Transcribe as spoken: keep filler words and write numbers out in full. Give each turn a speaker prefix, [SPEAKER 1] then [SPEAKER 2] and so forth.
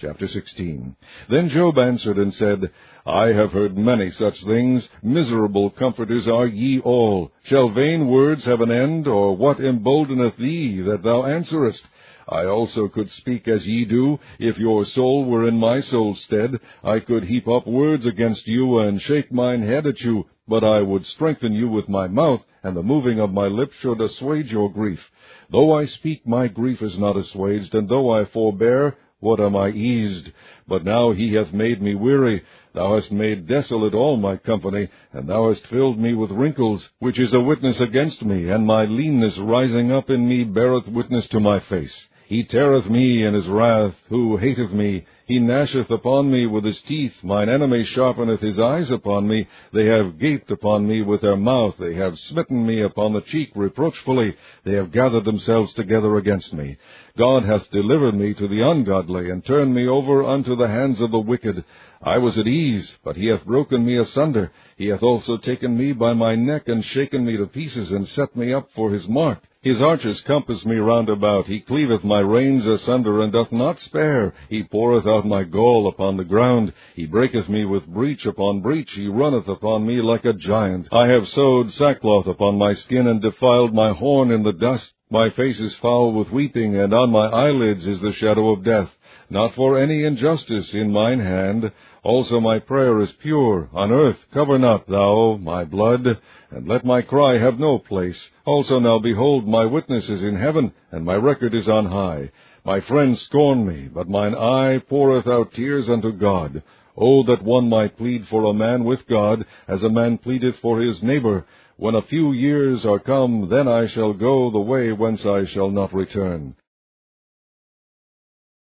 [SPEAKER 1] Chapter sixteen. Then Job answered and said, I have heard many such things. Miserable comforters are ye all. Shall vain words have an end, or what emboldeneth thee that thou answerest? I also could speak as ye do. If your soul were in my soul's stead, I could heap up words against you, and shake mine head at you. But I would strengthen you with my mouth, and the moving of my lips should assuage your grief. Though I speak, my grief is not assuaged, and though I forbear, what am I eased? But now he hath made me weary. Thou hast made desolate all my company, and thou hast filled me with wrinkles, which is a witness against me, and my leanness rising up in me beareth witness to my face. He teareth me in his wrath, who hateth me. He gnasheth upon me with his teeth. Mine enemy sharpeneth his eyes upon me. They have gaped upon me with their mouth. They have smitten me upon the cheek reproachfully. They have gathered themselves together against me. God hath delivered me to the ungodly, and turned me over unto the hands of the wicked. I was at ease, but he hath broken me asunder. He hath also taken me by my neck, and shaken me to pieces, and set me up for his mark. His archers compass me round about. He cleaveth my reins asunder, and doth not spare. He poureth out my gall upon the ground. He breaketh me with breach upon breach. He runneth upon me like a giant. I have sewed sackcloth upon my skin, and defiled my horn in the dust. My face is foul with weeping, and on my eyelids is the shadow of death. Not for any injustice in mine hand. Also my prayer is pure. On earth cover not thou my blood, and let my cry have no place. Also now behold, my witness is in heaven, and my record is on high. My friends scorn me, but mine eye poureth out tears unto God. O that one might plead for a man with God, as a man pleadeth for his neighbor. When a few years are come, then I shall go the way whence I shall not return.